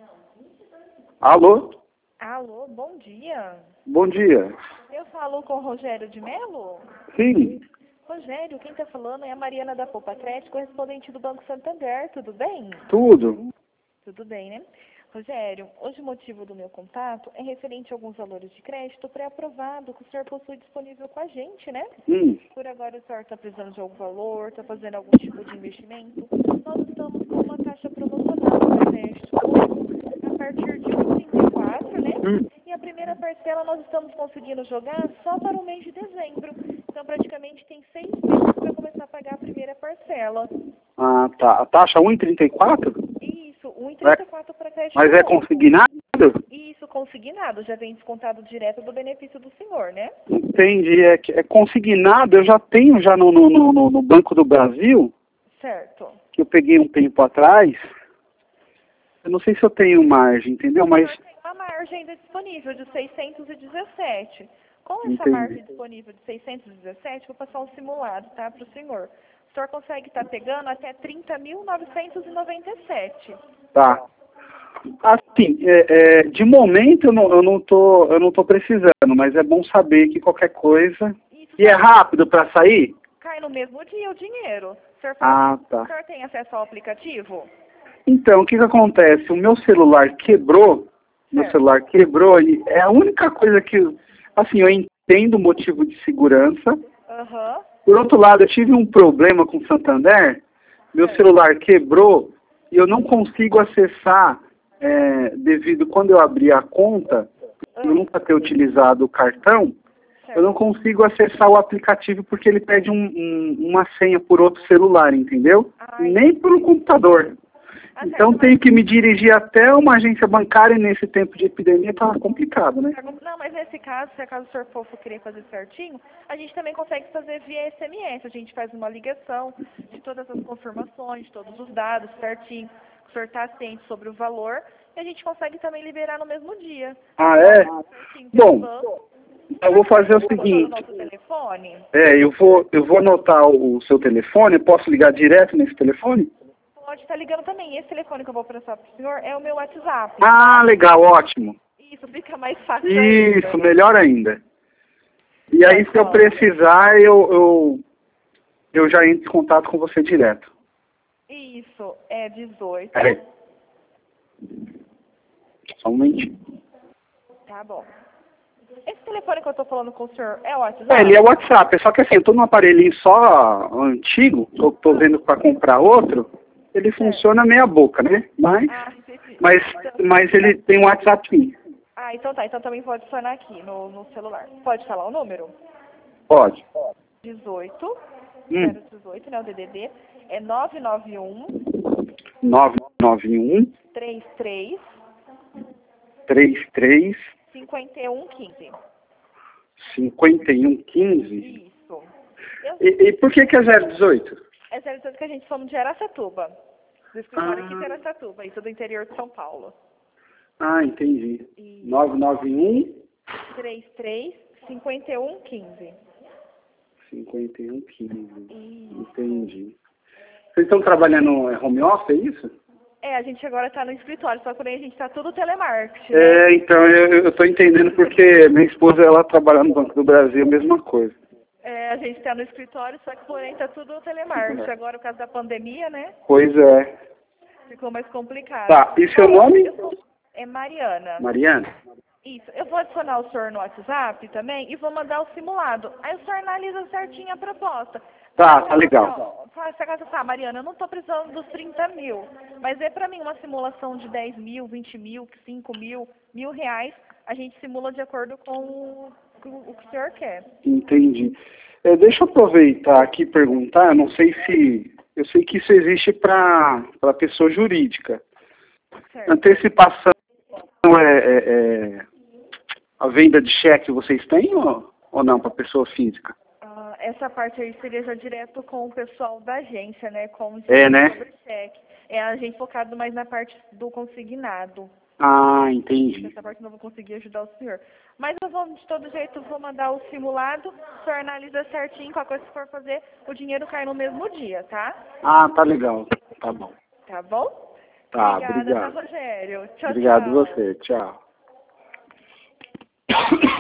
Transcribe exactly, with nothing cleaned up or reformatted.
Alô? Alô, bom dia. Bom dia. Eu falo com o Rogério de Melo? Sim, Rogério, quem está falando é a Mariana da Poupa Crédito, correspondente do Banco Santander, tudo bem? tudo. Tudo bem, né? Rogério, hoje o motivo do meu contato é referente a alguns valores de crédito pré-aprovado que o senhor possui disponível com a gente, né? Hum, Por agora o senhor está precisando de algum valor, está fazendo algum tipo de investimento. Nós estamos com uma taxa promocional para crédito a partir de um vírgula trinta e quatro, né? hum. E a primeira parcela nós estamos conseguindo jogar só para o mês de dezembro. Então praticamente tem seis meses para começar a pagar a primeira parcela. Ah, tá. A taxa um vírgula trinta e quatro? Isso, um vírgula É, trinta e quatro para crédito mas é novo. consignado? Isso, consignado, já vem descontado direto do benefício do senhor, né? Entendi. É, que é consignado, eu já tenho já no, no, no, no Banco do Brasil, Certo. que eu peguei um tempo atrás. Eu não sei se eu tenho margem, entendeu? O Mas senhor tem uma margem ainda disponível de seiscentos e dezessete. Com essa entendi. margem disponível de seiscentos e dezessete, vou passar um simulado, tá, para o senhor. O senhor consegue estar pegando até trinta mil novecentos e noventa e sete. Tá. Assim, é, é, de momento eu não, eu não tô, eu não tô precisando, mas é bom saber que qualquer coisa. Isso E é só rápido para sair? cai no mesmo dia o dinheiro. O senhor, Ah, faz... o tá. senhor tem acesso ao aplicativo? Então, o que que acontece? O meu celular quebrou, meu Certo. celular quebrou e é a única coisa que, assim, eu entendo o motivo de segurança. Aham. Por outro lado, eu tive um problema com o Santander, meu Certo. celular quebrou e eu não consigo acessar, é, devido quando eu abri a conta, eu Ah, nunca ter utilizado o cartão, eu não certo. consigo acessar o aplicativo porque ele pede um, um, uma senha por outro celular, entendeu? Ah, Nem pelo computador. Ah, Então certo, mas... tenho que me dirigir até uma agência bancária e nesse tempo de epidemia tá complicado, né? Não, mas nesse caso, se acaso o senhor for querer fazer certinho, a gente também consegue fazer via S M S. A gente faz uma ligação de todas as confirmações, de todos os dados certinho, que o senhor está ciente sobre o valor, e a gente consegue também liberar no mesmo dia. Ah, é? Certinho pelo Bom, banco. eu vou fazer o O seguinte. nosso telefone? É, eu vou, eu vou anotar o seu telefone, eu posso ligar direto nesse telefone? Pode estar ligando também. Esse telefone que eu vou passar para o senhor é o meu WhatsApp. Ah, legal, ótimo. Isso fica mais fácil ainda. Isso, melhor ainda. E aí, Tá se eu bom. precisar, eu, eu, eu já entro em contato com você direto. Isso, é dezoito. Peraí. Só um momentinho. Tá bom. Esse telefone que eu tô falando com o senhor é o WhatsApp? É, ele é WhatsApp, só que assim, eu tô num aparelhinho só antigo, tô, tô vendo para comprar outro, ele funciona meia boca, né? Mas, Ah, entendi. mas, Então- mas ele tem um WhatsApp sim. Ah, então tá. Então também pode adicionar aqui no, no celular. Pode falar o número? Pode. dezoito, Hum. zero dezoito, né, o D D D. É nove nove um, nove nove um, três três, três três, cinco um um cinco. cinco um um cinco. Isso. Eu, E, e por que que é zero dezoito? é zero dezoito que a gente somos de Araçatuba. Do escritório aqui de Ah, Araçatuba, isso do interior de São Paulo. ah, entendi. E nove nove um, três três, cinco um um cinco. cinco um um cinco. Isso. Entendi. Vocês estão trabalhando é, home office, é isso? É, a gente agora está no escritório, só que porém a gente está tudo telemarketing, né? É, então eu estou entendendo porque minha esposa ela trabalha no Banco do Brasil, a mesma coisa. É, a gente está no escritório, só que porém está tudo telemarketing. Agora, por causa da pandemia, né? Pois é. Ficou mais complicado. Tá, e seu nome? Eu sou... É Mariana. Mariana? Isso. Eu vou adicionar o senhor no WhatsApp também e vou mandar o simulado. Aí o senhor analisa certinho a proposta. Tá, tá legal. Fala, se acaso, tá, Mariana, eu não estou precisando dos trinta mil, mas é para mim uma simulação de dez mil, vinte mil, cinco mil, mil reais, a gente simula de acordo com o, com o que o senhor quer. Entendi. É, deixa eu aproveitar aqui e perguntar, eu não sei se... Eu sei que isso existe para pessoa jurídica. Certo. Antecipação é, é, é... A venda de cheque vocês têm ou, ou não, para pessoa física? Ah, essa parte aí seria já direto com o pessoal da agência, né? Com o É, né? sobre cheque. É a gente focado mais na parte do consignado. Ah, entendi. Essa parte eu não vou conseguir ajudar o senhor. Mas eu vou, de todo jeito, vou mandar o simulado, o senhor analisa certinho, qualquer coisa que for fazer, o dinheiro cai no mesmo dia, tá? Ah, tá legal. Tá bom. Tá bom? Tá, Obrigada, obrigado. tá, Rogério? Tchau, Obrigado tchau. você, tchau.